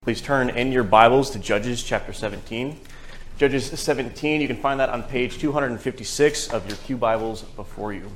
Please turn in your Bibles to Judges chapter 17. Judges 17, you can find that on page 256 of your pew Bibles before you.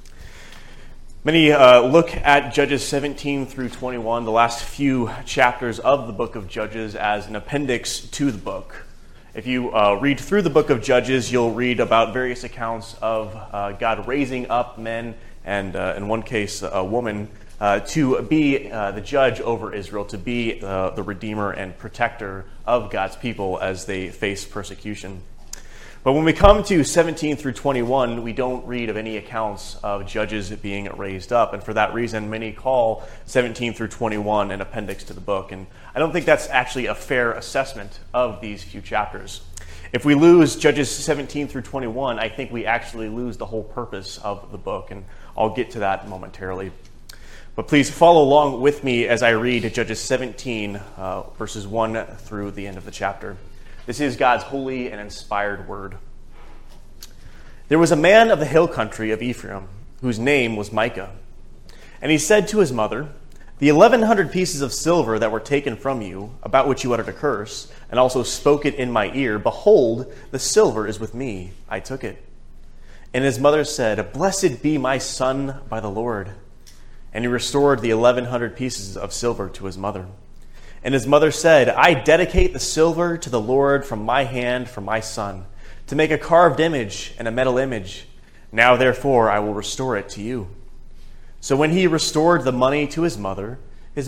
Many look at Judges 17 through 21, the last few chapters of the book of Judges, as an appendix to the book. If you read through the book of Judges, you'll read about various accounts of God raising up men and, in one case, a woman, to be the judge over Israel, to be the redeemer and protector of God's people as they face persecution. But when we come to 17 through 21, we don't read of any accounts of judges being raised up. And for that reason, many call 17 through 21 an appendix to the book. And I don't think that's actually a fair assessment of these few chapters. If we lose Judges 17 through 21, I think we actually lose the whole purpose of the book. And I'll get to that momentarily. But please follow along with me as I read Judges 17, verses 1 through the end of the chapter. This is God's holy and inspired word. There was a man of the hill country of Ephraim, whose name was Micah. And he said to his mother, "The 1,100 pieces of silver that were taken from you, about which you uttered a curse, and also spoke it in my ear, behold, the silver is with me. I took it." And his mother said, "Blessed be my son by the Lord." And he restored the 1,100 pieces of silver to his mother. And his mother said, "I dedicate the silver to the Lord from my hand for my son, to make a carved image and a metal image. Now therefore I will restore it to you." So when he restored the money to his mother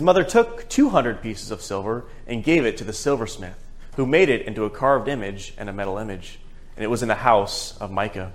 took 200 pieces of silver and gave it to the silversmith, who made it into a carved image and a metal image. And it was in the house of Micah.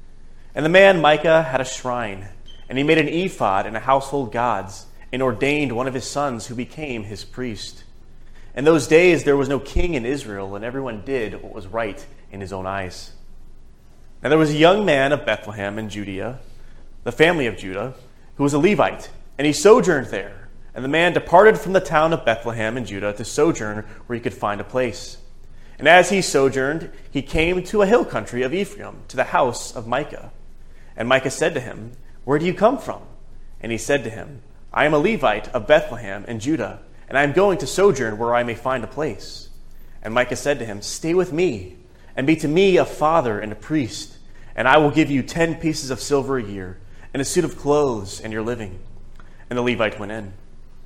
And the man Micah had a shrine, and he made an ephod and a household gods, and ordained one of his sons who became his priest. In those days there was no king in Israel, and everyone did what was right in his own eyes. Now there was a young man of Bethlehem in Judea, the family of Judah, who was a Levite, and he sojourned there. And the man departed from the town of Bethlehem in Judah to sojourn where he could find a place. And as he sojourned, he came to a hill country of Ephraim, to the house of Micah. And Micah said to him, "Where do you come from?" And he said to him, "I am a Levite of Bethlehem in Judah, and I am going to sojourn where I may find a place." And Micah said to him, "Stay with me, and be to me a father and a priest, and I will give you 10 pieces of silver a year, and a suit of clothes, and your living." And the Levite went in.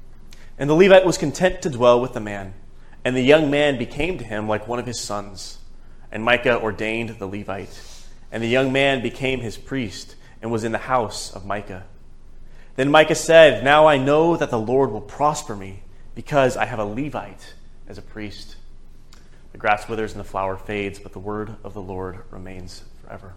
And the Levite was content to dwell with the man, and the young man became to him like one of his sons. And Micah ordained the Levite, and the young man became his priest, and was in the house of Micah. Then Micah said, "Now I know that the Lord will prosper me, because I have a Levite as a priest." The grass withers and the flower fades, but the word of the Lord remains forever.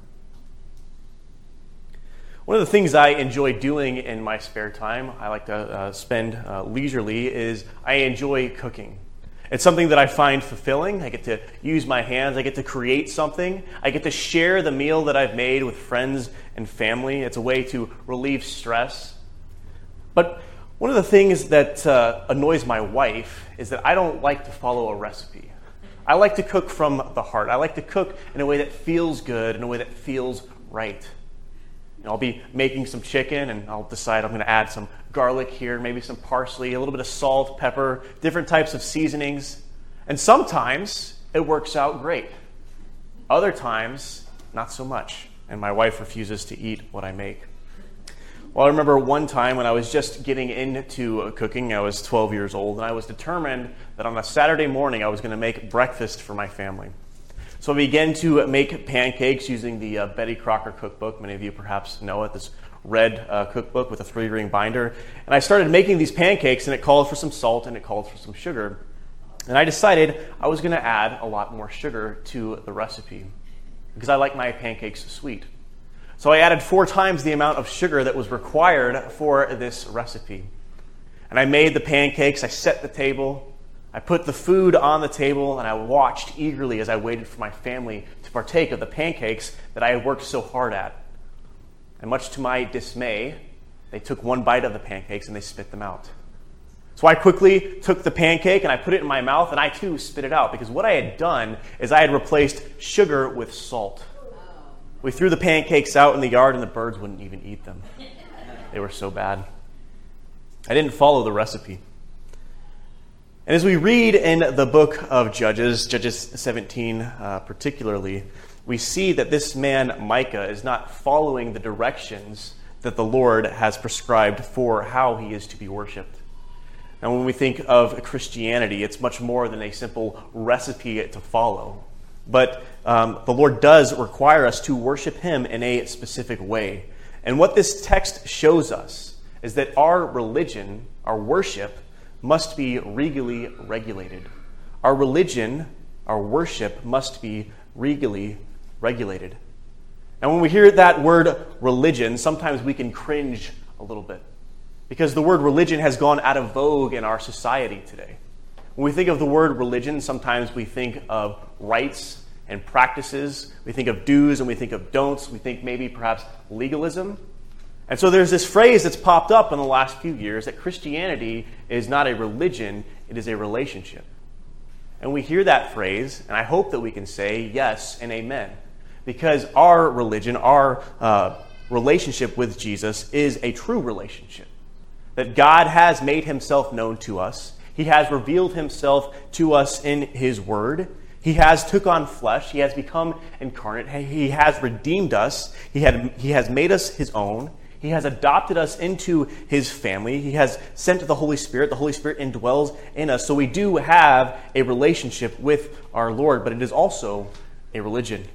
One of the things I enjoy doing in my spare time, I like to spend leisurely, is I enjoy cooking. It's something that I find fulfilling. I get to use my hands. I get to create something. I get to share the meal that I've made with friends and family. It's a way to relieve stress. But one of the things that annoys my wife is that I don't like to follow a recipe. I like to cook from the heart. I like to cook in a way that feels good, in a way that feels right. I'll be making some chicken, and I'll decide I'm going to add some garlic here, maybe some parsley, a little bit of salt, pepper, different types of seasonings. And sometimes it works out great. Other times, not so much. And my wife refuses to eat what I make. Well, I remember one time when I was just getting into cooking. I was 12 years old, and I was determined that on a Saturday morning I was going to make breakfast for my family. So I began to make pancakes using the Betty Crocker cookbook. Many of you perhaps know it, this red cookbook with a 3-ring binder. And I started making these pancakes, and it called for some salt and it called for some sugar. And I decided I was going to add a lot more sugar to the recipe because I like my pancakes sweet. So I added 4 times the amount of sugar that was required for this recipe. And I made the pancakes, I set the table, I put the food on the table, and I watched eagerly as I waited for my family to partake of the pancakes that I had worked so hard at. And much to my dismay, they took one bite of the pancakes and they spit them out. So I quickly took the pancake and I put it in my mouth, and I too spit it out, because what I had done is I had replaced sugar with salt. We threw the pancakes out in the yard, and the birds wouldn't even eat them. They were so bad. I didn't follow the recipe. And as we read in the book of Judges, Judges 17 particularly, we see that this man, Micah, is not following the directions that the Lord has prescribed for how he is to be worshipped. And when we think of Christianity, it's much more than a simple recipe to follow. But the Lord does require us to worship him in a specific way. And what this text shows us is that our religion, our worship, must be regally regulated. Our religion, our worship, must be regally regulated. And when we hear that word religion, sometimes we can cringe a little bit, because the word religion has gone out of vogue in our society today. When we think of the word religion, sometimes we think of rites and practices. We think of do's and we think of don'ts. We think maybe perhaps legalism. And so there's this phrase that's popped up in the last few years that Christianity is not a religion, it is a relationship. And we hear that phrase, and I hope that we can say yes and amen. Because our religion, our relationship with Jesus is a true relationship. That God has made himself known to us. He has revealed himself to us in his word. He has took on flesh. He has become incarnate. He has redeemed us. He has made us his own. He has adopted us into his family. He has sent the Holy Spirit. The Holy Spirit indwells in us. So we do have a relationship with our Lord, but it is also a religion.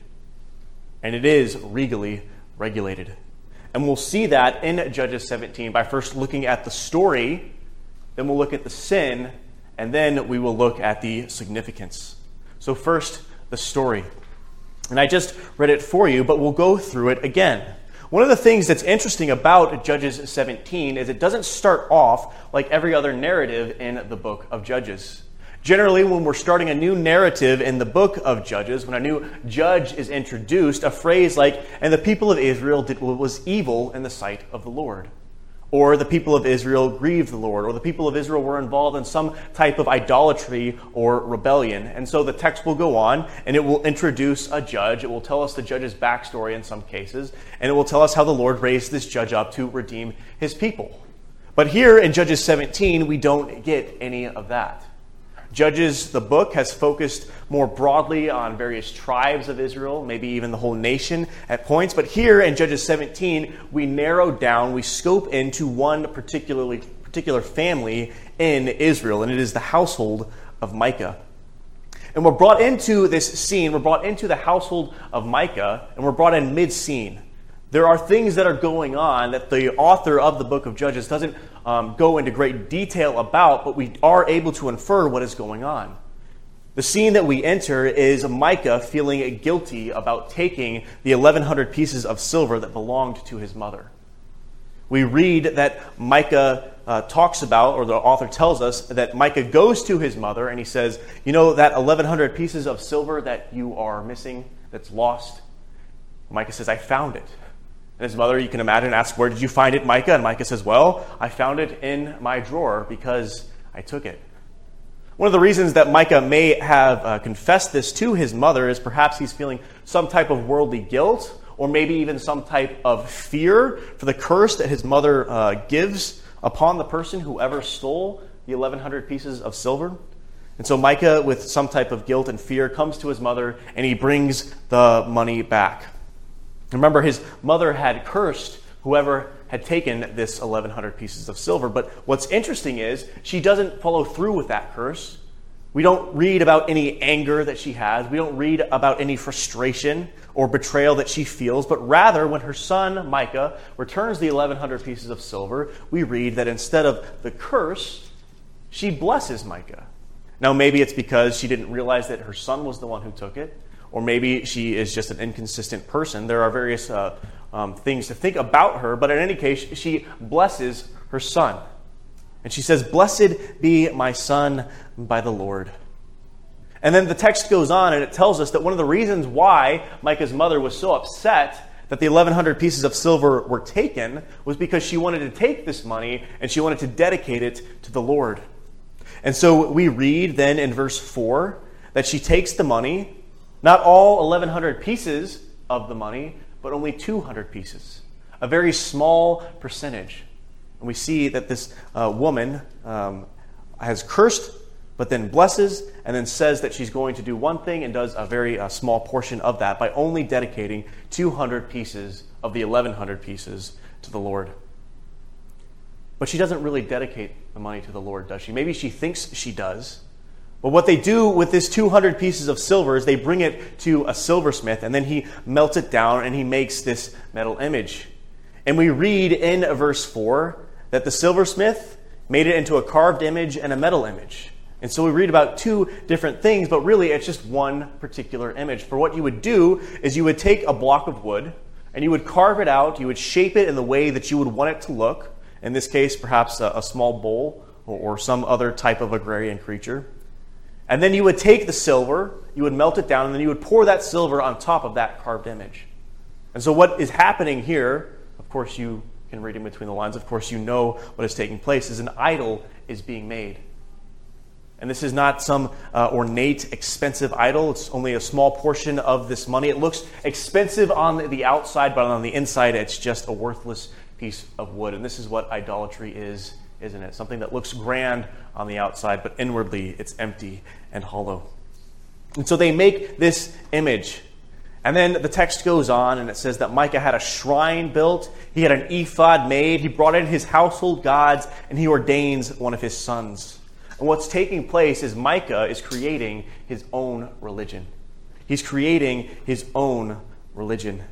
And it is regally regulated. And we'll see that in Judges 17 by first looking at the story, then we'll look at the sin, and then we will look at the significance. So first, the story. And I just read it for you, but we'll go through it again. One of the things that's interesting about Judges 17 is it doesn't start off like every other narrative in the book of Judges. Generally, when we're starting a new narrative in the book of Judges, when a new judge is introduced, a phrase like, "And the people of Israel did what was evil in the sight of the Lord," or "the people of Israel grieved the Lord," or "the people of Israel were involved in some type of idolatry or rebellion." And so the text will go on, and it will introduce a judge. It will tell us the judge's backstory in some cases, and it will tell us how the Lord raised this judge up to redeem his people. But here in Judges 17, we don't get any of that. Judges, the book, has focused more broadly on various tribes of Israel, maybe even the whole nation at points. But here in Judges 17, we narrow down, we scope into one particular family in Israel, and it is the household of Micah. And we're brought into this scene, we're brought into the household of Micah, and we're brought in mid-scene. There are things that are going on that the author of the book of Judges doesn't go into great detail about, but we are able to infer what is going on. The scene that we enter is Micah feeling guilty about taking the 1,100 pieces of silver that belonged to his mother. We read that Micah talks about, or the author tells us, that Micah goes to his mother and he says, "You know that 1,100 pieces of silver that you are missing, that's lost?" Micah says, "I found it." And his mother, you can imagine, asks, "Where did you find it, Micah?" And Micah says, "Well, I found it in my drawer because I took it." One of the reasons that Micah may have confessed this to his mother is perhaps he's feeling some type of worldly guilt, or maybe even some type of fear for the curse that his mother gives upon the person who ever stole the 1,100 pieces of silver. And so Micah, with some type of guilt and fear, comes to his mother and he brings the money back. Remember, his mother had cursed whoever had taken this 1,100 pieces of silver. But what's interesting is she doesn't follow through with that curse. We don't read about any anger that she has. We don't read about any frustration or betrayal that she feels. But rather, when her son, Micah, returns the 1,100 pieces of silver, we read that instead of the curse, she blesses Micah. Now, maybe it's because she didn't realize that her son was the one who took it. Or maybe she is just an inconsistent person. There are various things to think about her, but in any case, she blesses her son. And she says, "Blessed be my son by the Lord." And then the text goes on and it tells us that one of the reasons why Micah's mother was so upset that the 1,100 pieces of silver were taken was because she wanted to take this money and she wanted to dedicate it to the Lord. And so we read then in verse 4 that she takes the money, not all 1,100 pieces of the money, but only 200 pieces. A very small percentage. And we see that this woman has cursed but then blesses and then says that she's going to do one thing and does a very small portion of that by only dedicating 200 pieces of the 1,100 pieces to the Lord. But she doesn't really dedicate the money to the Lord, does she? Maybe she thinks she does. But what they do with this 200 pieces of silver is they bring it to a silversmith, and then he melts it down and he makes this metal image. And we read in verse 4 that the silversmith made it into a carved image and a metal image. And so we read about two different things, but really it's just one particular image. For what you would do is you would take a block of wood and you would carve it out, you would shape it in the way that you would want it to look. In this case, perhaps a small bull or some other type of agrarian creature. And then you would take the silver, you would melt it down, and then you would pour that silver on top of that carved image. And so what is happening here, of course you can read in between the lines, of course you know what is taking place, is an idol is being made. And this is not some ornate, expensive idol. It's only a small portion of this money. It looks expensive on the outside, but on the inside it's just a worthless piece of wood. And this is what idolatry is, isn't it? Something that looks grand on the outside, but inwardly it's empty and hollow. And so they make this image. And then the text goes on and it says that Micah had a shrine built. He had an ephod made. He brought in his household gods and he ordains one of his sons. And what's taking place is Micah is creating his own religion. He's creating his own religion.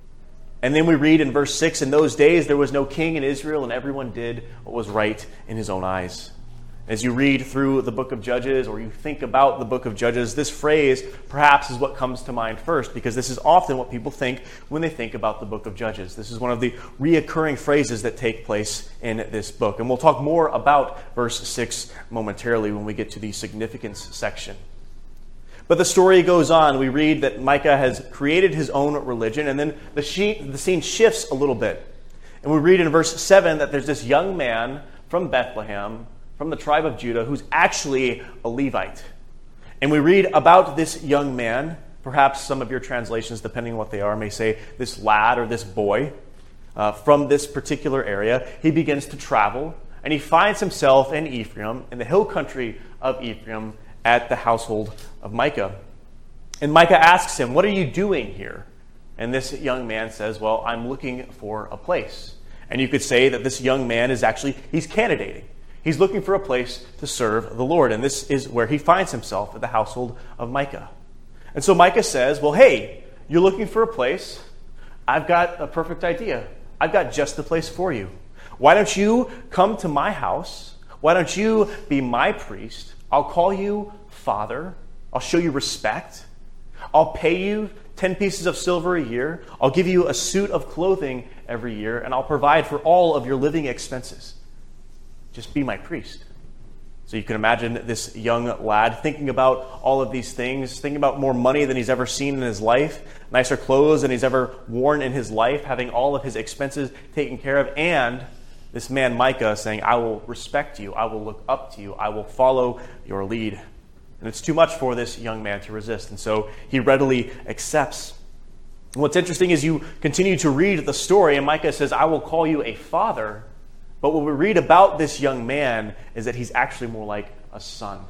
And then we read in verse 6, in those days there was no king in Israel, and everyone did what was right in his own eyes. As you read through the book of Judges, or you think about the book of Judges, this phrase perhaps is what comes to mind first, because this is often what people think when they think about the book of Judges. This is one of the reoccurring phrases that take place in this book. And we'll talk more about verse 6 momentarily when we get to the significance section. But the story goes on. We read that Micah has created his own religion, and then the scene shifts a little bit. And we read in verse 7 that there's this young man from Bethlehem, from the tribe of Judah, who's actually a Levite. And we read about this young man. Perhaps some of your translations, depending on what they are, may say this lad or this boy from this particular area. He begins to travel, and he finds himself in Ephraim, in the hill country of Ephraim, at the household of Micah. And Micah asks him, "What are you doing here?" And this young man says, "Well, I'm looking for a place." And you could say that this young man is he's candidating. He's looking for a place to serve the Lord. And this is where he finds himself, at the household of Micah. And so Micah says, "Well, hey, you're looking for a place. I've got a perfect idea. I've got just the place for you. Why don't you come to my house? Why don't you be my priest? I'll call you father. I'll show you respect. I'll pay you 10 pieces of silver a year. I'll give you a suit of clothing every year, and I'll provide for all of your living expenses. Just be my priest." So you can imagine this young lad thinking about all of these things, thinking about more money than he's ever seen in his life, nicer clothes than he's ever worn in his life, having all of his expenses taken care of, and this man Micah saying, "I will respect you, I will look up to you, I will follow your lead." And it's too much for this young man to resist, and so he readily accepts. And what's interesting is you continue to read the story, and Micah says, "I will call you a father." But what we read about this young man is that he's actually more like a son.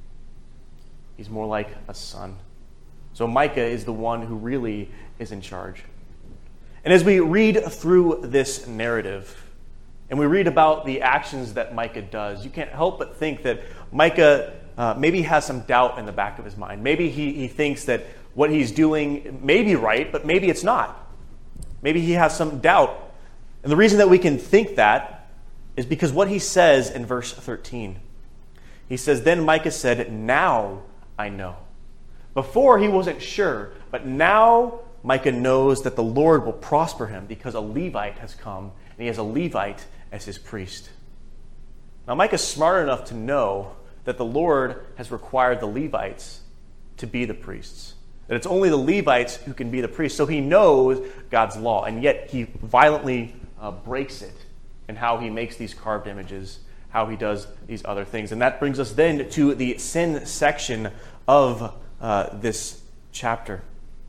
He's more like a son. So Micah is the one who really is in charge. And as we read through this narrative, and we read about the actions that Micah does, you can't help but think that Micah maybe has some doubt in the back of his mind. Maybe he thinks that what he's doing may be right, but maybe it's not. Maybe he has some doubt. And the reason that we can think that is because what he says in verse 13. He says, "Then Micah said, 'Now I know.'" Before he wasn't sure, but now Micah knows that the Lord will prosper him because a Levite has come, and he has a Levite as his priest. Now Micah's smart enough to know that the Lord has required the Levites to be the priests. That it's only the Levites who can be the priests. So he knows God's law, and yet he violently breaks it in how he makes these carved images, how he does these other things. And that brings us then to the sin section of this chapter.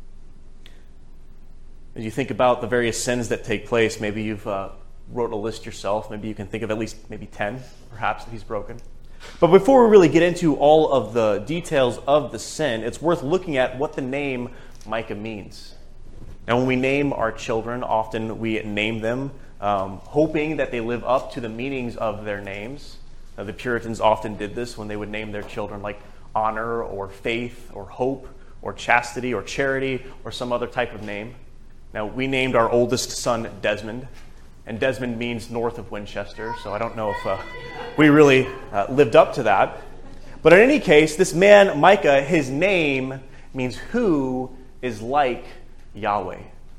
As you think about the various sins that take place, maybe you've wrote a list yourself. Maybe you can think of at least maybe 10, perhaps, that he's broken. But before we really get into all of the details of the sin, it's worth looking at what the name Micah means. Now, when we name our children, often we name them hoping that they live up to the meanings of their names. The Puritans often did this when they would name their children like honor or faith or hope or chastity or charity or some other type of name. Now, we named our oldest son Desmond, and Desmond means north of Winchester, so I don't know if we really lived up to that. But in any case, this man, Micah, his name means who is like Yahweh.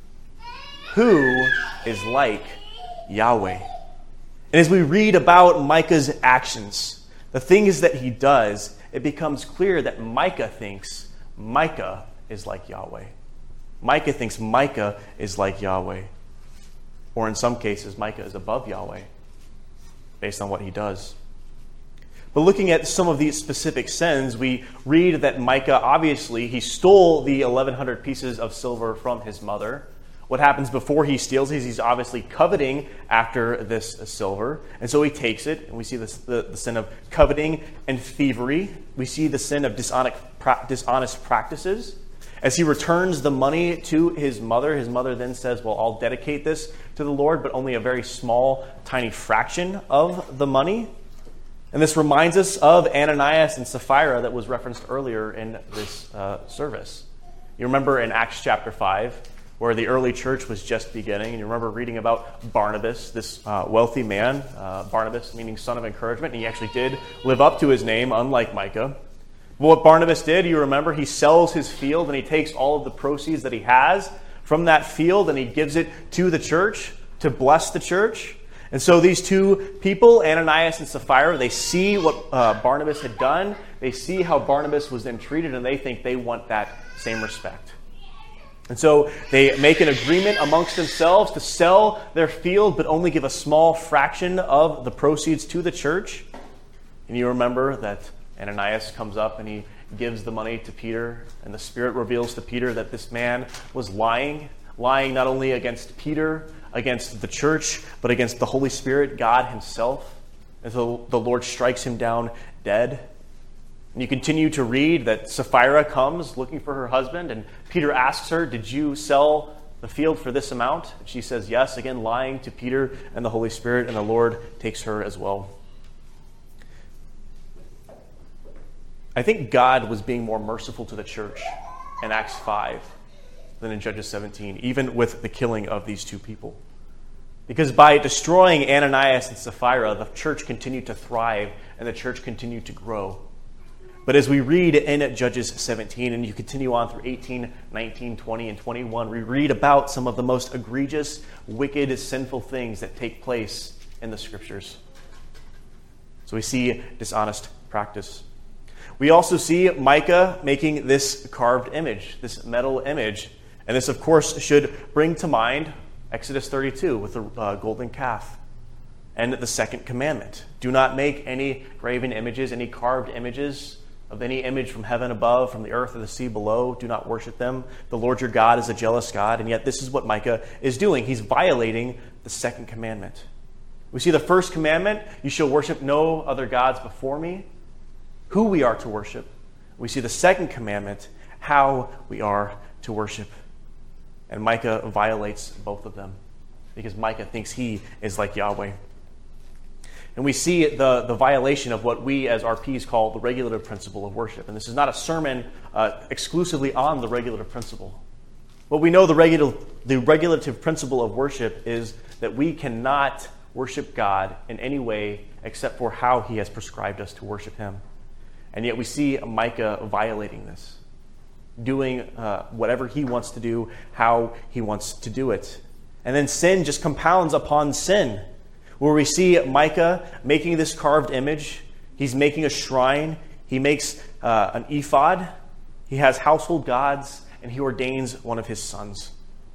Who is like Yahweh. And as we read about Micah's actions, the things that he does, it becomes clear that Micah thinks Micah is like Yahweh. Micah thinks Micah is like Yahweh. Or in some cases, Micah is above Yahweh based on what he does. But looking at some of these specific sins, we read that Micah, obviously, he stole the 1,100 pieces of silver from his mother. What happens before he steals is he's obviously coveting after this silver. And so he takes it, and we see the sin of coveting and thievery. We see the sin of dishonest practices. As he returns the money to his mother then says, well, I'll dedicate this to the Lord, but only a very small, tiny fraction of the money. And this reminds us of Ananias and Sapphira that was referenced earlier in this service. You remember in Acts chapter 5, where the early church was just beginning, and you remember reading about Barnabas, this wealthy man, Barnabas meaning son of encouragement, and he actually did live up to his name, unlike Micah. Well, what Barnabas did, you remember, he sells his field and he takes all of the proceeds that he has from that field and he gives it to the church to bless the church. And so these two people, Ananias and Sapphira, they see what Barnabas had done. They see how Barnabas was then treated, and they think they want that same respect. And so they make an agreement amongst themselves to sell their field, but only give a small fraction of the proceeds to the church. And you remember that Ananias comes up and he gives the money to Peter, and the Spirit reveals to Peter that this man was lying not only against Peter, against the church, but against the Holy Spirit, God himself. And so the Lord strikes him down dead. And you continue to read that Sapphira comes looking for her husband, and Peter asks her, did you sell the field for this amount? And she says yes, again lying to Peter and the Holy Spirit, and the Lord takes her as well. I think God was being more merciful to the church in Acts 5 than in Judges 17, even with the killing of these two people. Because by destroying Ananias and Sapphira, the church continued to thrive and the church continued to grow. But as we read in Judges 17, and you continue on through 18, 19, 20, and 21, we read about some of the most egregious, wicked, sinful things that take place in the Scriptures. So we see dishonest practice. We also see Micah making this carved image, this metal image. And this, of course, should bring to mind Exodus 32 with the golden calf and the second commandment. Do not make any graven images, any carved images of any image from heaven above, from the earth or the sea below. Do not worship them. The Lord your God is a jealous God. And yet this is what Micah is doing. He's violating the second commandment. We see the first commandment, you shall worship no other gods before me. Who we are to worship. We see the second commandment, how we are to worship. And Micah violates both of them because Micah thinks he is like Yahweh. And we see the violation of what we as RPs call the regulative principle of worship. And this is not a sermon exclusively on the regulative principle. What we know the regulative principle of worship is that we cannot worship God in any way except for how he has prescribed us to worship him. And yet we see Micah violating this, doing whatever he wants to do, how he wants to do it. And then sin just compounds upon sin, where we see Micah making this carved image. He's making a shrine. He makes an ephod. He has household gods, and he ordains one of his sons.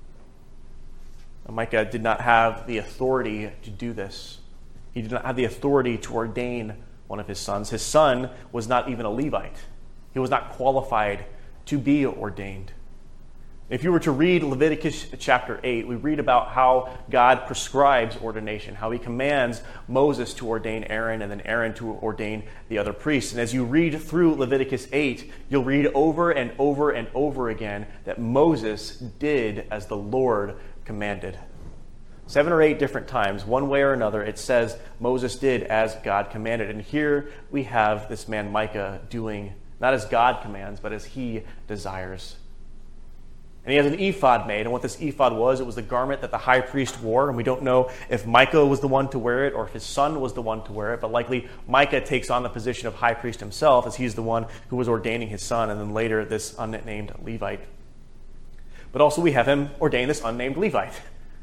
Micah did not have the authority to do this. He did not have the authority to ordain one of his sons. His son was not even a Levite. He was not qualified to be ordained. If you were to read Leviticus chapter 8, we read about how God prescribes ordination, how he commands Moses to ordain Aaron and then Aaron to ordain the other priests. And as you read through Leviticus 8, you'll read over and over and over again that Moses did as the Lord commanded. 7 or 8 different times, one way or another, it says Moses did as God commanded. And here we have this man Micah doing not as God commands, but as he desires. And he has an ephod made, and what this ephod was, it was the garment that the high priest wore, and we don't know if Micah was the one to wear it or if his son was the one to wear it, but likely Micah takes on the position of high priest himself as he's the one who was ordaining his son, and then later this unnamed Levite. But also we have him ordain this unnamed Levite.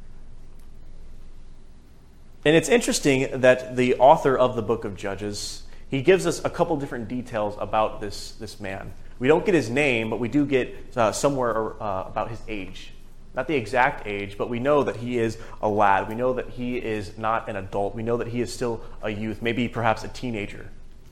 And it's interesting that the author of the book of Judges, he gives us a couple different details about this man. We don't get his name, but we do get somewhere about his age. Not the exact age, but we know that he is a lad. We know that he is not an adult. We know that he is still a youth, maybe perhaps a teenager.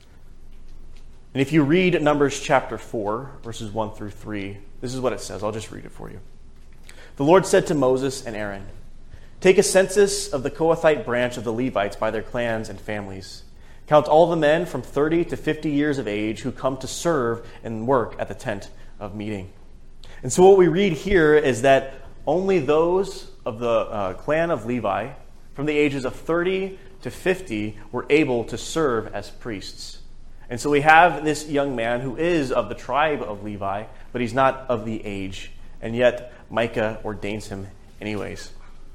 And if you read Numbers chapter 4, verses 1 through 3, this is what it says. I'll just read it for you. The Lord said to Moses and Aaron, "Take a census of the Kohathite branch of the Levites by their clans and families. Count all the men from 30 to 50 years of age who come to serve and work at the tent of meeting." And so what we read here is that only those of the clan of Levi from the ages of 30 to 50 were able to serve as priests. And so we have this young man who is of the tribe of Levi, but he's not of the age. And yet Micah ordains him anyways.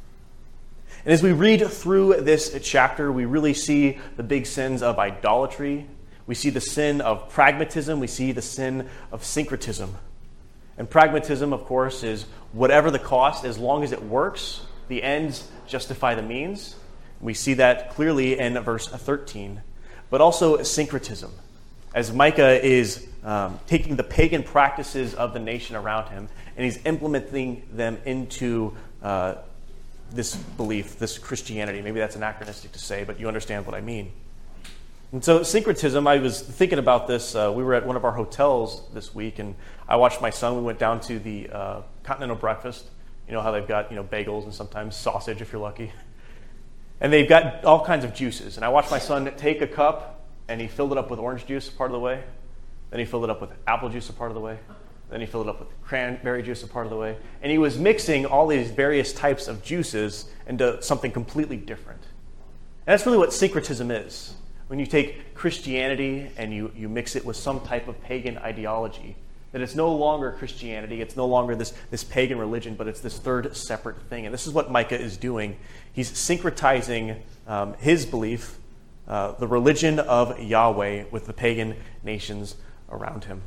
And as we read through this chapter, we really see the big sins of idolatry. We see the sin of pragmatism. We see the sin of syncretism. And pragmatism, of course, is whatever the cost, as long as it works, the ends justify the means. We see that clearly in verse 13. But also syncretism, as Micah is taking the pagan practices of the nation around him, and he's implementing them into this belief, this Christianity. Maybe that's anachronistic to say, but you understand what I mean. And so syncretism, I was thinking about this. We were at one of our hotels this week, and I watched my son. We went down to the continental breakfast. You know how they've got bagels and sometimes sausage if you're lucky. And they've got all kinds of juices. And I watched my son take a cup, and he filled it up with orange juice a part of the way. Then he filled it up with apple juice a part of the way. Then he filled it up with cranberry juice a part of the way. And he was mixing all these various types of juices into something completely different. And that's really what syncretism is. When you take Christianity and you mix it with some type of pagan ideology, that it's no longer Christianity, it's no longer this pagan religion, but it's this third separate thing. And this is what Micah is doing. He's syncretizing his belief, the religion of Yahweh, with the pagan nations around him.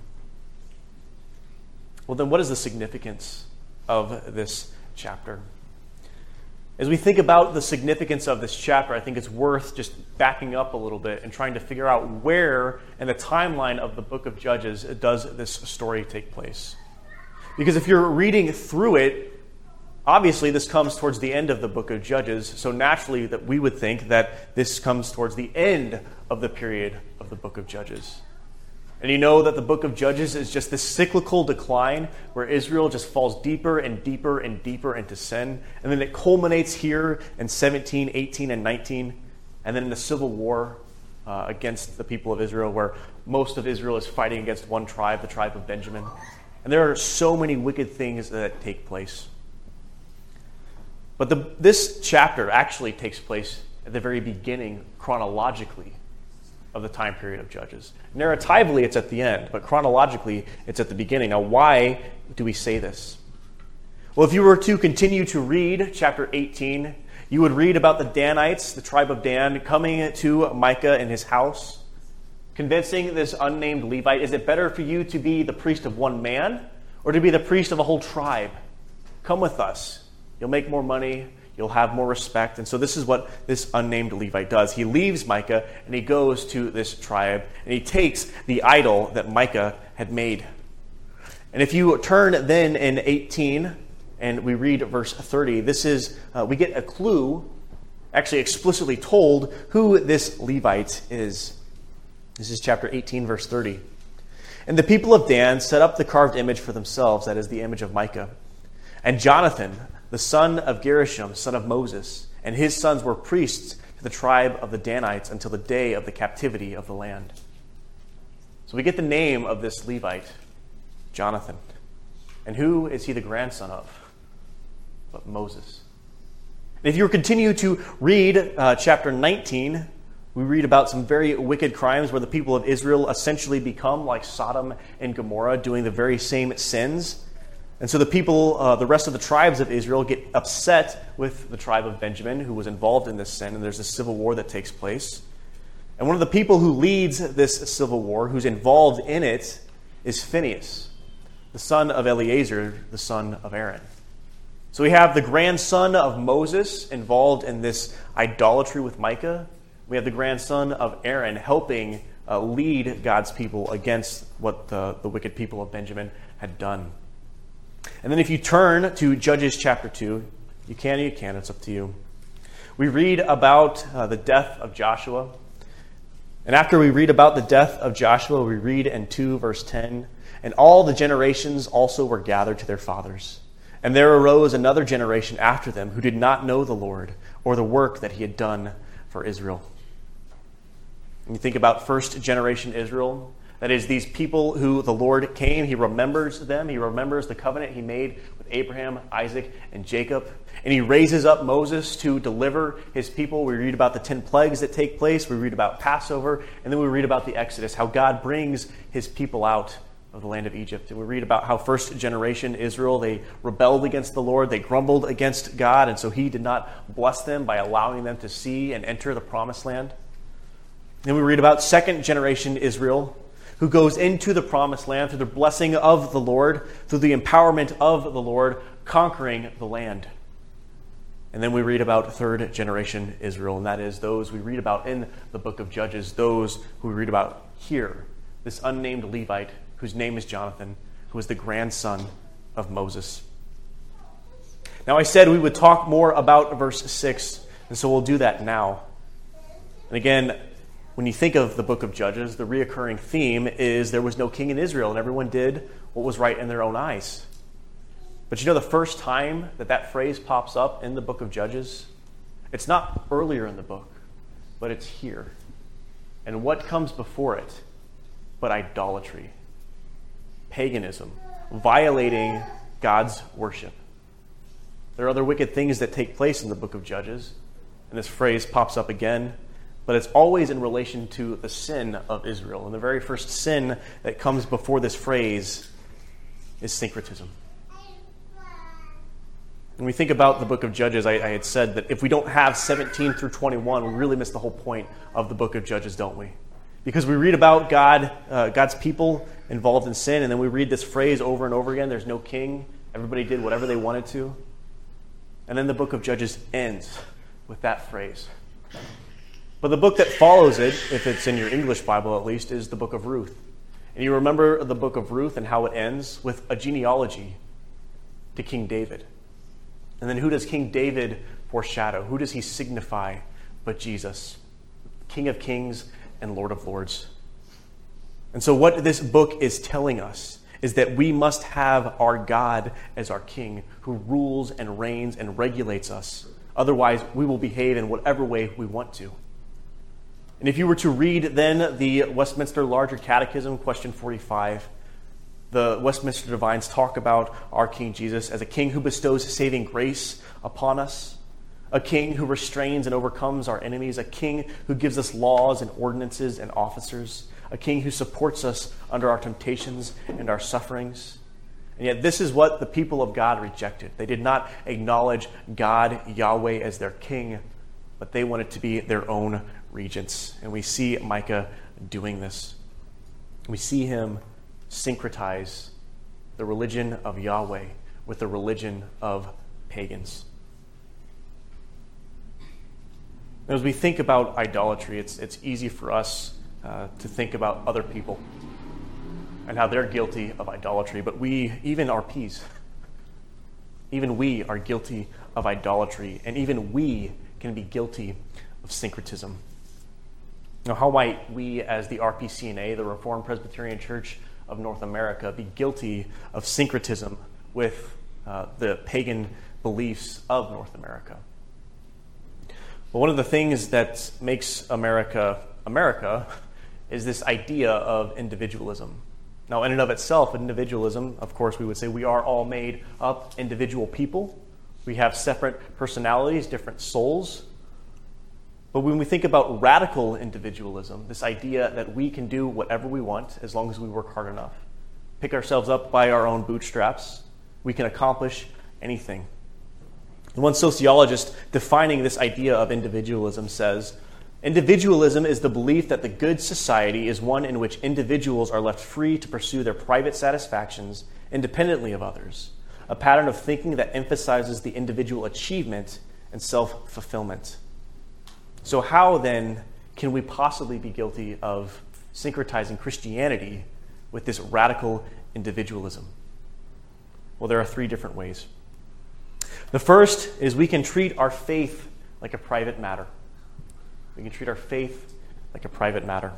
Well, then what is the significance of this chapter? As we think about the significance of this chapter, I think it's worth just backing up a little bit and trying to figure out where in the timeline of the book of Judges does this story take place. Because if you're reading through it, obviously this comes towards the end of the book of Judges, so naturally that we would think that this comes towards the end of the period of the book of Judges. And you know that the book of Judges is just this cyclical decline where Israel just falls deeper and deeper and deeper into sin. And then it culminates here in 17, 18, and 19. And then in the civil war against the people of Israel, where most of Israel is fighting against one tribe, the tribe of Benjamin. And there are so many wicked things that take place. But this chapter actually takes place at the very beginning, chronologically, of the time period of Judges. Narratively, it's at the end, but chronologically, it's at the beginning. Now, why do we say this? Well, if you were to continue to read chapter 18, you would read about the Danites, the tribe of Dan, coming to Micah in his house, convincing this unnamed Levite, is it better for you to be the priest of one man or to be the priest of a whole tribe? Come with us. You'll make more money. You'll have more respect. And so this is what this unnamed Levite does. He leaves Micah and he goes to this tribe and he takes the idol that Micah had made. And if you turn then in 18 and we read verse 30, this is, we get a clue, actually explicitly told who this Levite is. This is chapter 18, verse 30. And the people of Dan set up the carved image for themselves, that is the image of Micah, And Jonathan, the son of Gershom, son of Moses, and his sons were priests to the tribe of the Danites until the day of the captivity of the land. So we get the name of this Levite, Jonathan. And who is he the grandson of? But Moses. And if you continue to read chapter 19, we read about some very wicked crimes where the people of Israel essentially become like Sodom and Gomorrah, doing the very same sins. And so the people, the rest of the tribes of Israel, get upset with the tribe of Benjamin, who was involved in this sin, and there's a civil war that takes place. And one of the people who leads this civil war, who's involved in it, is Phinehas, the son of Eleazar, the son of Aaron. So we have the grandson of Moses involved in this idolatry with Micah. We have the grandson of Aaron helping lead God's people against what the wicked people of Benjamin had done. And then if you turn to Judges chapter 2, you can, it's up to you. We read about the death of Joshua. And after we read about the death of Joshua, we read in 2 verse 10, and all the generations also were gathered to their fathers. And there arose another generation after them who did not know the Lord or the work that he had done for Israel. When you think about first generation Israel, that is, these people who the Lord came, he remembers them. He remembers the covenant he made with Abraham, Isaac, and Jacob. And he raises up Moses to deliver his people. We read about the 10 plagues that take place. We read about Passover. And then we read about the Exodus, how God brings his people out of the land of Egypt. And we read about how first generation Israel, they rebelled against the Lord. They grumbled against God. And so he did not bless them by allowing them to see and enter the promised land. Then we read about second generation Israel, who goes into the promised land through the blessing of the Lord, through the empowerment of the Lord, conquering the land. And then we read about third generation Israel, and that is those we read about in the book of Judges, those who we read about here, this unnamed Levite whose name is Jonathan, who was the grandson of Moses. Now I said we would talk more about verse 6, and so we'll do that now. And again, when you think of the book of Judges, the reoccurring theme is there was no king in Israel, and everyone did what was right in their own eyes. But you know the first time that phrase pops up in the book of Judges? It's not earlier in the book, but it's here. And what comes before it but idolatry, paganism, violating God's worship. There are other wicked things that take place in the book of Judges, and this phrase pops up again. But it's always in relation to the sin of Israel. And the very first sin that comes before this phrase is syncretism. When we think about the book of Judges, I had said that if we don't have 17 through 21, we really miss the whole point of the book of Judges, don't we? Because we read about God's people involved in sin, and then we read this phrase over and over again, there's no king, everybody did whatever they wanted to. And then the book of Judges ends with that phrase. But the book that follows it, if it's in your English Bible at least, is the book of Ruth. And you remember the book of Ruth and how it ends with a genealogy to King David. And then who does King David foreshadow? Who does he signify but Jesus, King of Kings and Lord of Lords? And so what this book is telling us is that we must have our God as our King who rules and reigns and regulates us. Otherwise, we will behave in whatever way we want to. And if you were to read then the Westminster Larger Catechism, question 45, the Westminster Divines talk about our King Jesus as a king who bestows saving grace upon us, a king who restrains and overcomes our enemies, a king who gives us laws and ordinances and officers, a king who supports us under our temptations and our sufferings. And yet this is what the people of God rejected. They did not acknowledge God, Yahweh, as their king, but they wanted to be their own regents. And we see Micah doing this. We see him syncretize the religion of Yahweh with the religion of pagans. As we think about idolatry, it's easy for us to think about other people and how they're guilty of idolatry. But we, even RPs, even we are guilty of idolatry, and even we can be guilty of syncretism. Now, how might we, as the RPCNA, the Reformed Presbyterian Church of North America, be guilty of syncretism with the pagan beliefs of North America. But one of the things that makes America America is this idea of individualism. Now, in and of itself, individualism, of course, we would say we are all made up individual people. We have separate personalities, different souls. But when we think about radical individualism, this idea that we can do whatever we want as long as we work hard enough, pick ourselves up by our own bootstraps, we can accomplish anything. And one sociologist defining this idea of individualism says, individualism is the belief that the good society is one in which individuals are left free to pursue their private satisfactions independently of others, a pattern of thinking that emphasizes the individual achievement and self-fulfillment. So how, then, can we possibly be guilty of syncretizing Christianity with this radical individualism? Well, there are three different ways. The first is we can treat our faith like a private matter. We can treat our faith like a private matter.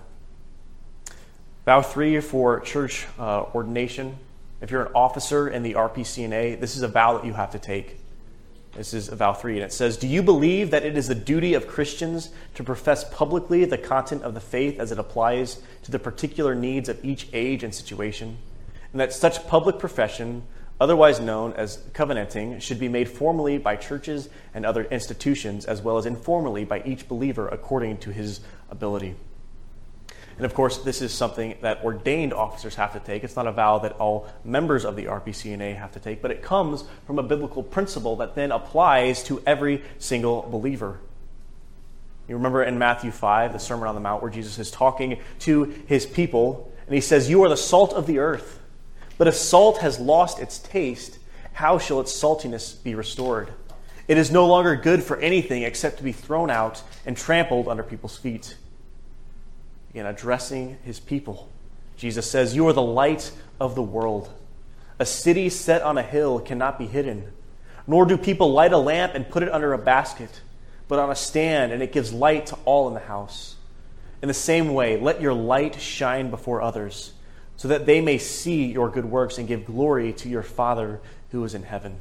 Vow 3 for church ordination. If you're an officer in the RPCNA, this is a vow that you have to take. This is vow 3, and it says, do you believe that it is the duty of Christians to profess publicly the content of the faith as it applies to the particular needs of each age and situation, and that such public profession, otherwise known as covenanting, should be made formally by churches and other institutions, as well as informally by each believer according to his ability? And of course, this is something that ordained officers have to take. It's not a vow that all members of the RPCNA have to take, but it comes from a biblical principle that then applies to every single believer. You remember in Matthew 5, the Sermon on the Mount, where Jesus is talking to his people, and he says, you are the salt of the earth. But if salt has lost its taste, how shall its saltiness be restored? It is no longer good for anything except to be thrown out and trampled under people's feet. Again, addressing his people, Jesus says, you are the light of the world. A city set on a hill cannot be hidden, nor do people light a lamp and put it under a basket, but on a stand, and it gives light to all in the house. In the same way, let your light shine before others, so that they may see your good works and give glory to your Father who is in heaven.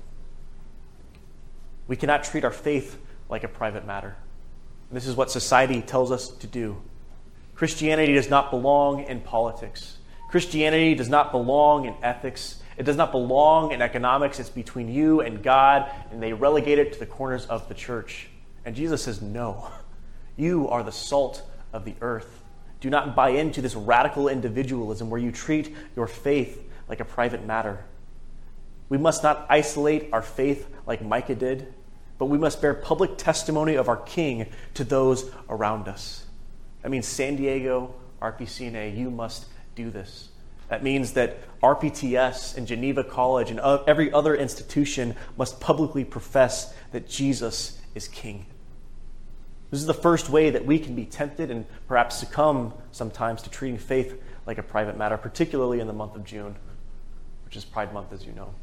We cannot treat our faith like a private matter. This is what society tells us to do. Christianity does not belong in politics. Christianity does not belong in ethics. It does not belong in economics. It's between you and God, and they relegate it to the corners of the church. And Jesus says, no, you are the salt of the earth. Do not buy into this radical individualism where you treat your faith like a private matter. We must not isolate our faith like Micah did, but we must bear public testimony of our King to those around us. That means San Diego, RPCNA, you must do this. That means that RPTS and Geneva College and every other institution must publicly profess that Jesus is King. This is the first way that we can be tempted and perhaps succumb sometimes to treating faith like a private matter, particularly in the month of June, which is Pride Month, as you know.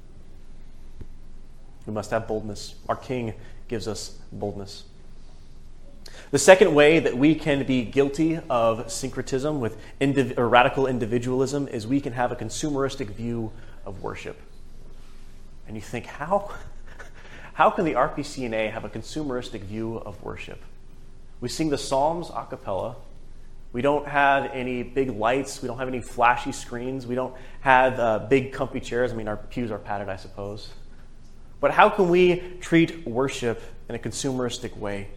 We must have boldness. Our King gives us boldness. The second way that we can be guilty of syncretism with radical individualism is we can have a consumeristic view of worship. And you think, how? How can the RPCNA have a consumeristic view of worship? We sing the Psalms a cappella. We don't have any big lights. We don't have any flashy screens. We don't have big comfy chairs. I mean, our pews are padded, I suppose. But how can we treat worship in a consumeristic way?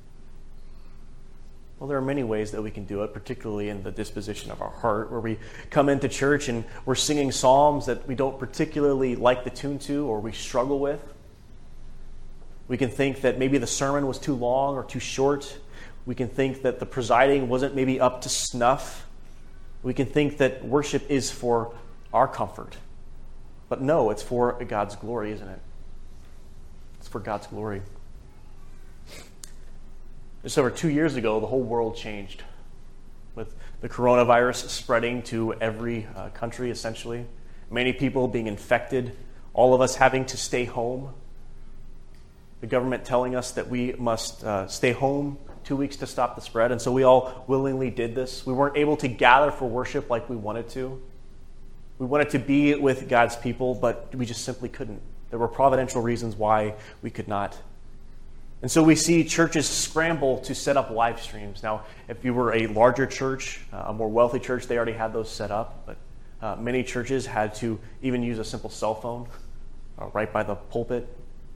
Well, there are many ways that we can do it, particularly in the disposition of our heart, where we come into church and we're singing psalms that we don't particularly like the tune to or we struggle with. We can think that maybe the sermon was too long or too short. We can think that the presiding wasn't maybe up to snuff. We can think that worship is for our comfort. But no, it's for God's glory, isn't it? It's for God's glory. Just over 2 years ago, the whole world changed with the coronavirus spreading to every country, essentially. Many people being infected, all of us having to stay home. The government telling us that we must stay home 2 weeks to stop the spread, and so we all willingly did this. We weren't able to gather for worship like we wanted to. We wanted to be with God's people, but we just simply couldn't. There were providential reasons why we could not. And so we see churches scramble to set up live streams. Now, if you were a larger church, a more wealthy church, they already had those set up. But many churches had to even use a simple cell phone right by the pulpit.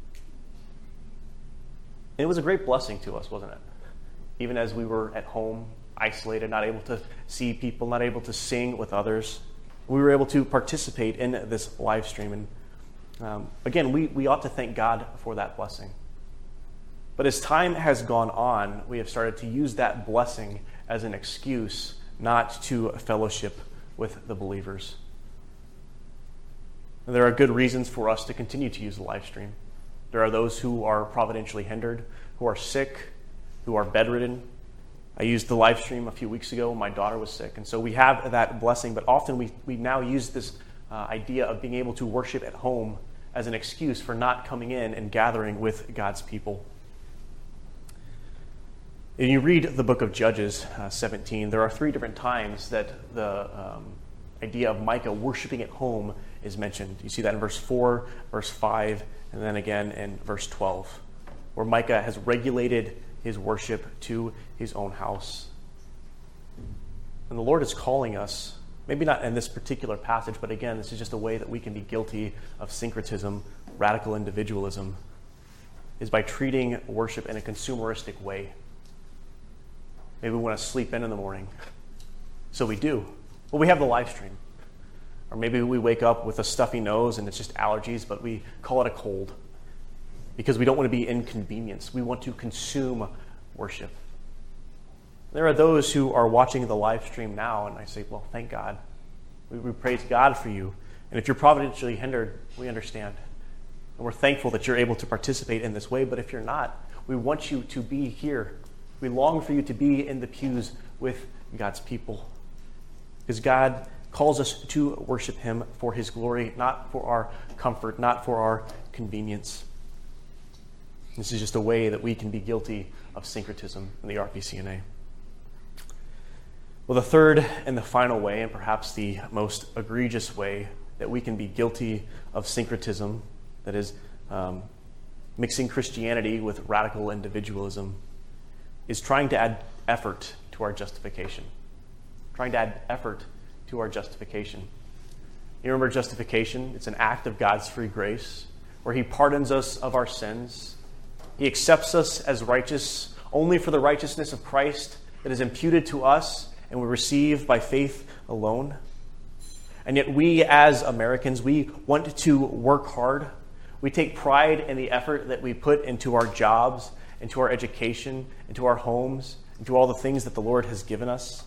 And it was a great blessing to us, wasn't it? Even as we were at home, isolated, not able to see people, not able to sing with others, we were able to participate in this live stream. And again, we ought to thank God for that blessing. But as time has gone on, we have started to use that blessing as an excuse not to fellowship with the believers. And there are good reasons for us to continue to use the live stream. There are those who are providentially hindered, who are sick, who are bedridden. I used the live stream a few weeks ago when my daughter was sick. And so we have that blessing, but often we now use this idea of being able to worship at home as an excuse for not coming in and gathering with God's people. When you read the book of Judges 17, there are 3 different times that the idea of Micah worshiping at home is mentioned. You see that in verse 4, verse 5, and then again in verse 12, where Micah has regulated his worship to his own house. And the Lord is calling us, maybe not in this particular passage, but again, this is just a way that we can be guilty of syncretism, radical individualism, is by treating worship in a consumeristic way. Maybe we want to sleep in the morning. So we do. Well, we have the live stream. Or maybe we wake up with a stuffy nose and it's just allergies, but we call it a cold because we don't want to be inconvenienced. We want to consume worship. There are those who are watching the live stream now, and I say, well, thank God. We praise God for you. And if you're providentially hindered, we understand. And we're thankful that you're able to participate in this way. But if you're not, we want you to be here. We long for you to be in the pews with God's people. Because God calls us to worship him for his glory, not for our comfort, not for our convenience. This is just a way that we can be guilty of syncretism in the RPCNA. Well, the third and the final way, and perhaps the most egregious way that we can be guilty of syncretism, that is mixing Christianity with radical individualism, is trying to add effort to our justification. Trying to add effort to our justification. You remember justification? It's an act of God's free grace where he pardons us of our sins. He accepts us as righteous only for the righteousness of Christ that is imputed to us and we receive by faith alone. And yet we as Americans, we want to work hard. We take pride in the effort that we put into our jobs, into our education, into our homes, into all the things that the Lord has given us.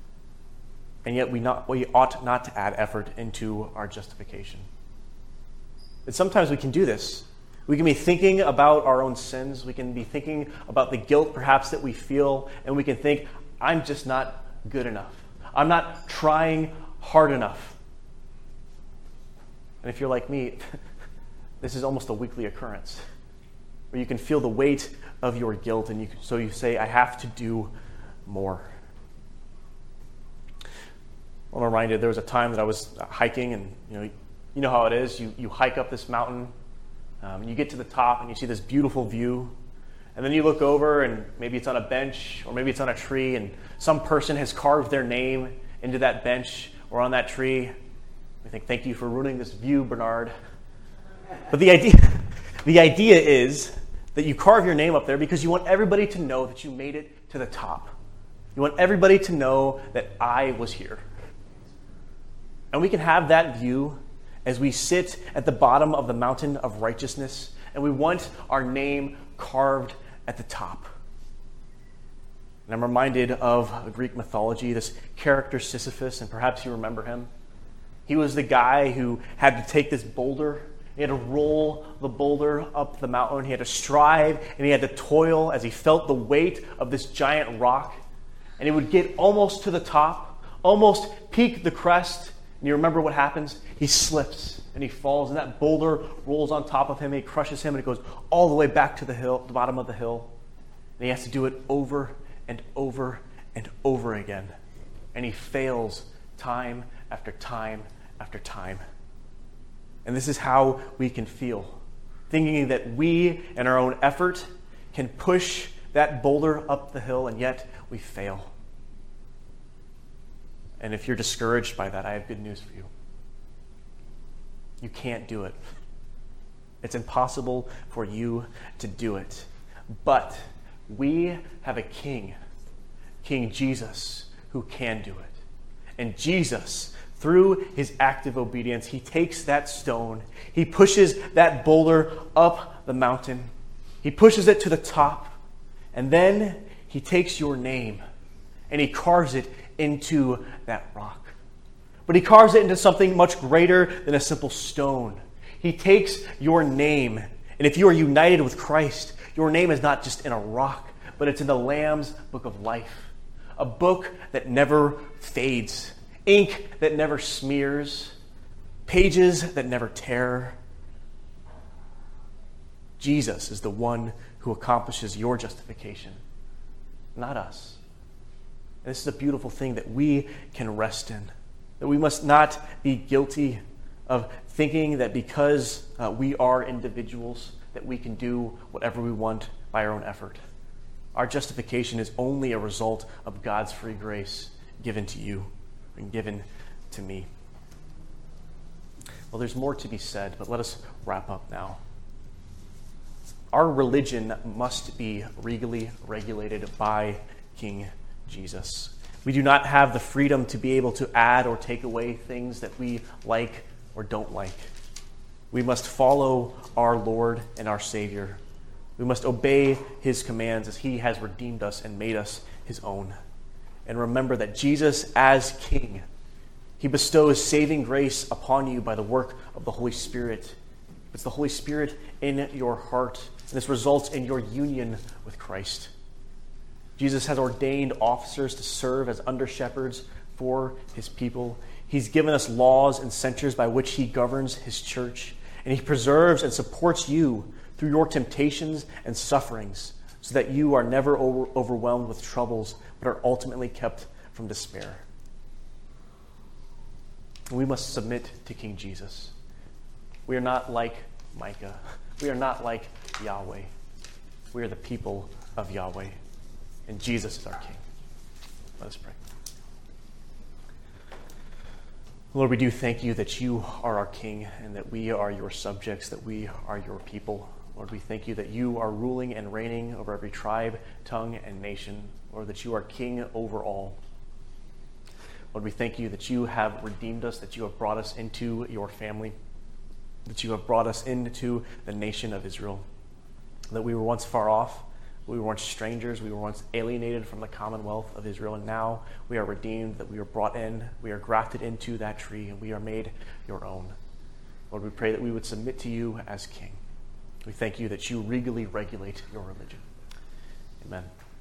And yet we ought not to add effort into our justification. And sometimes we can do this. We can be thinking about our own sins. We can be thinking about the guilt perhaps that we feel, and we can think, I'm just not good enough. I'm not trying hard enough. And if you're like me, this is almost a weekly occurrence where you can feel the weight of your guilt, and so you say, I have to do more. I'm reminded there was a time that I was hiking, and you know how it is. You hike up this mountain, and you get to the top, and you see this beautiful view, and then you look over, and maybe it's on a bench, or maybe it's on a tree, and some person has carved their name into that bench or on that tree. I think, thank you for ruining this view, Bernard. But the idea is that you carve your name up there because you want everybody to know that you made it to the top. You want everybody to know that I was here. And we can have that view as we sit at the bottom of the mountain of righteousness, and we want our name carved at the top. And I'm reminded of Greek mythology, this character Sisyphus, and perhaps you remember him. He was the guy who had to take this boulder. He had to roll the boulder up the mountain. He had to strive, and he had to toil as he felt the weight of this giant rock. And he would get almost to the top, almost peak the crest. And you remember what happens? He slips and he falls, and that boulder rolls on top of him, and he crushes him, and it goes all the way back to the hill, the bottom of the hill. And he has to do it over and over and over again. And he fails time after time after time. And this is how we can feel thinking that we, in our own effort, can push that boulder up the hill, and yet we fail. And if you're discouraged by that, I have good news for you. You can't do it. It's impossible for you to do it. But we have a King, King Jesus, who can do it. And Jesus, through his active obedience, he takes that stone, he pushes that boulder up the mountain, he pushes it to the top, and then he takes your name and he carves it into that rock. But he carves it into something much greater than a simple stone. He takes your name, and if you are united with Christ, your name is not just in a rock, but it's in the Lamb's book of life. A book that never fades, ink that never smears, pages that never tear. Jesus is the one who accomplishes your justification, not us. And this is a beautiful thing that we can rest in, that we must not be guilty of thinking that because we are individuals that we can do whatever we want by our own effort. Our justification is only a result of God's free grace given to you and given to me. Well, there's more to be said, but let us wrap up now. Our religion must be regally regulated by King Jesus. We do not have the freedom to be able to add or take away things that we like or don't like. We must follow our Lord and our Savior. We must obey his commands as he has redeemed us and made us his own. And remember that Jesus, as King, he bestows saving grace upon you by the work of the Holy Spirit. It's the Holy Spirit in your heart, and this results in your union with Christ. Jesus has ordained officers to serve as under-shepherds for his people. He's given us laws and censures by which he governs his church, and he preserves and supports you through your temptations and sufferings, so that you are never overwhelmed with troubles, but are ultimately kept from despair. We must submit to King Jesus. We are not like Micah. We are not like Yahweh. We are the people of Yahweh, and Jesus is our King. Let us pray. Lord, we do thank you that you are our King and that we are your subjects, that we are your people. Lord, we thank you that you are ruling and reigning over every tribe, tongue, and nation. Lord, that you are King over all. Lord, we thank you that you have redeemed us, that you have brought us into your family, that you have brought us into the nation of Israel, that we were once far off, we were once strangers, we were once alienated from the commonwealth of Israel, and now we are redeemed, that we are brought in, we are grafted into that tree, and we are made your own. Lord, we pray that we would submit to you as King. We thank you that you regally regulate your religion. Amen.